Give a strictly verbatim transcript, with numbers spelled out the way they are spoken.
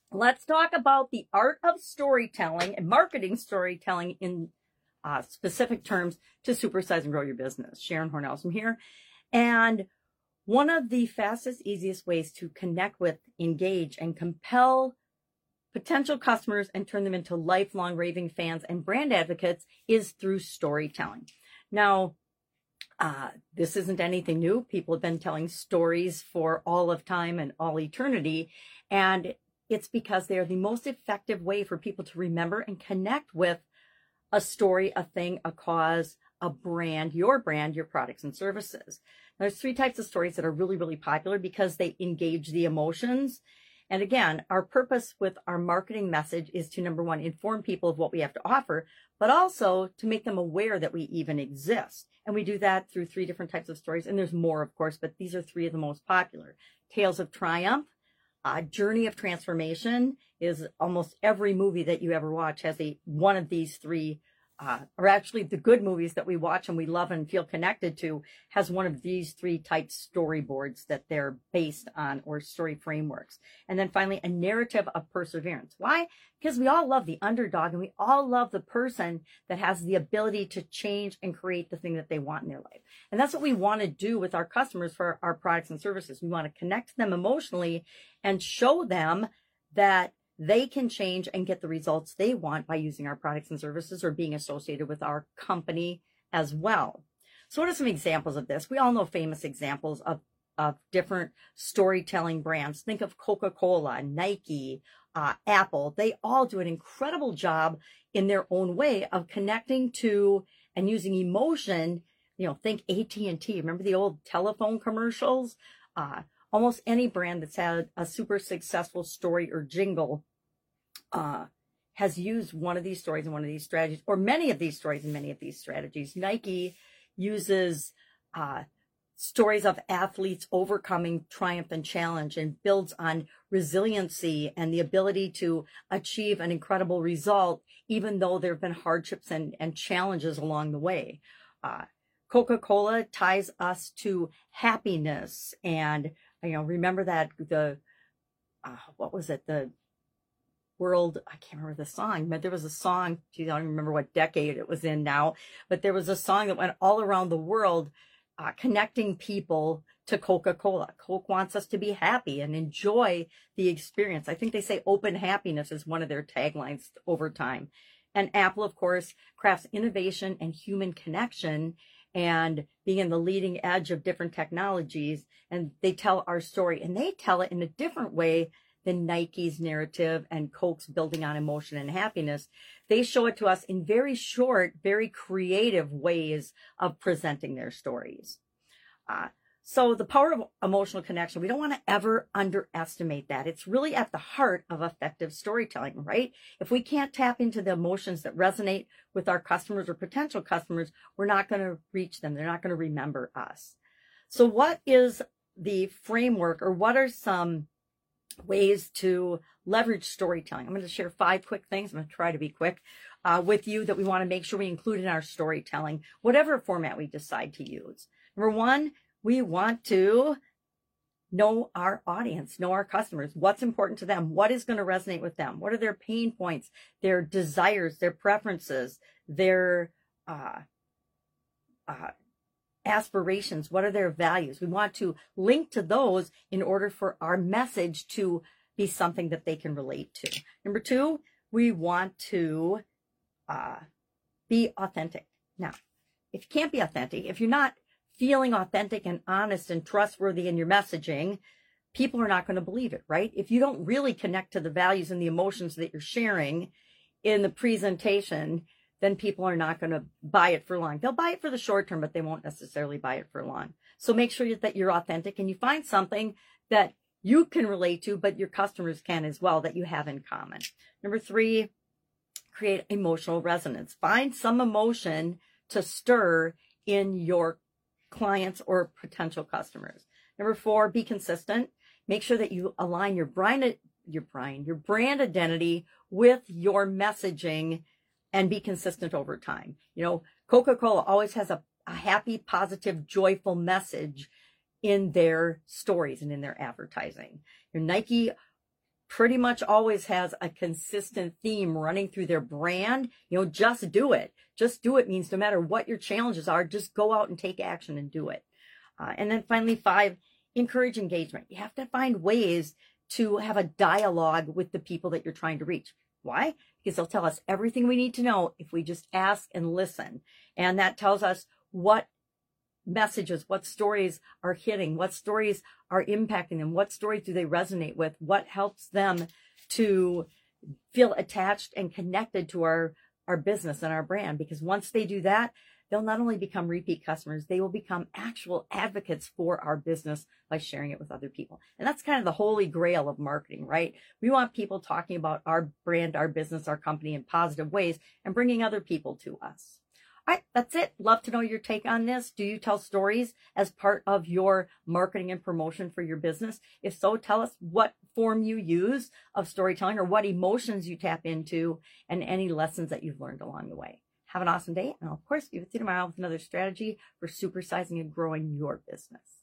let's talk about the art of storytelling and marketing storytelling in uh, specific terms to supersize and grow your business. Sharon Hornells here. And one of the fastest, easiest ways to connect with, engage, and compel potential customers and turn them into lifelong raving fans and brand advocates is through storytelling. Now, uh, this isn't anything new. People have been telling stories for all of time and all eternity. And it's because they are the most effective way for people to remember and connect with a story, a thing, a cause, a brand, your brand, your products and services. There's three types of stories that are really, really popular because they engage the emotions. And again, our purpose with our marketing message is to, number one, inform people of what we have to offer, but also to make them aware that we even exist. And we do that through three different types of stories. And there's more, of course, but these are three of the most popular. Tales of Triumph, uh, Journey of Transformation is almost every movie that you ever watch has a one of these three Uh, or actually the good movies that we watch and we love and feel connected to has one of these three type storyboards that they're based on, or story frameworks. And then finally, a narrative of perseverance. Why? Because we all love the underdog and we all love the person that has the ability to change and create the thing that they want in their life. And that's what we want to do with our customers for our products and services. We want to connect to them emotionally and show them that they can change and get the results they want by using our products and services or being associated with our company as well. So what are some examples of this? We all know famous examples of, of different storytelling brands. Think of Coca-Cola, Nike, uh, Apple. They all do an incredible job in their own way of connecting to and using emotion. You know, think A T and T. Remember the old telephone commercials? Uh, almost any brand that's had a super successful story or jingle Uh, has used one of these stories and one of these strategies, or many of these stories and many of these strategies. Nike uses uh, stories of athletes overcoming triumph and challenge and builds on resiliency and the ability to achieve an incredible result, even though there have been hardships and, and challenges along the way. Uh, Coca-Cola ties us to happiness. And, you know, remember that the, uh, what was it? The world, I can't remember the song, but there was a song, geez, I don't even remember what decade it was in now, but there was a song that went all around the world uh, connecting people to Coca-Cola. Coke wants us to be happy and enjoy the experience. I think they say open happiness is one of their taglines over time. And Apple, of course, crafts innovation and human connection and being in the leading edge of different technologies. And they tell our story, and they tell it in a different way than Nike's narrative and Coke's building on emotion and happiness. They show it to us in very short, very creative ways of presenting their stories. Uh, so the power of emotional connection, we don't want to ever underestimate that. It's really at the heart of effective storytelling, right? If we can't tap into the emotions that resonate with our customers or potential customers, we're not going to reach them. They're not going to remember us. So what is the framework, or what are some ways to leverage storytelling? I'm going to share five quick things. I'm going to try to be quick uh, with you that we want to make sure we include in our storytelling, whatever format we decide to use. Number one, we want to know our audience, know our customers, what's important to them, what is going to resonate with them, what are their pain points, their desires, their preferences, their uh, uh, aspirations, what are their values. We want to link to those in order for our message to be something that they can relate to. Number two, we want to uh, be authentic. Now, if you can't be authentic, if you're not feeling authentic and honest and trustworthy in your messaging, people are not going to believe it, right? If you don't really connect to the values and the emotions that you're sharing in the presentation, then people are not going to buy it for long. They'll buy it for the short term, but they won't necessarily buy it for long. So make sure that you're authentic and you find something that you can relate to, but your customers can as well, that you have in common. Number three, create emotional resonance. Find some emotion to stir in your clients or potential customers. Number four, be consistent. Make sure that you align your brand, your brand, your brand identity with your messaging and be consistent over time. You know, Coca-Cola always has a, a happy, positive, joyful message in their stories and in their advertising. Your Nike pretty much always has a consistent theme running through their brand. You know, just do it. Just do it means no matter what your challenges are, just go out and take action and do it. Uh, and then finally, five, encourage engagement. You have to find ways to have a dialogue with the people that you're trying to reach. Why? Because they'll tell us everything we need to know if we just ask and listen. And that tells us what messages, what stories are hitting, what stories are impacting them, what stories do they resonate with, what helps them to feel attached and connected to our, our business and our brand. Because once they do that, they'll not only become repeat customers, they will become actual advocates for our business by sharing it with other people. And that's kind of the holy grail of marketing, right? We want people talking about our brand, our business, our company in positive ways and bringing other people to us. All right, that's it. Love to know your take on this. Do you tell stories as part of your marketing and promotion for your business? If so, tell us what form you use of storytelling or what emotions you tap into and any lessons that you've learned along the way. Have an awesome day. And I'll, of course, be with you tomorrow with another strategy for supersizing and growing your business.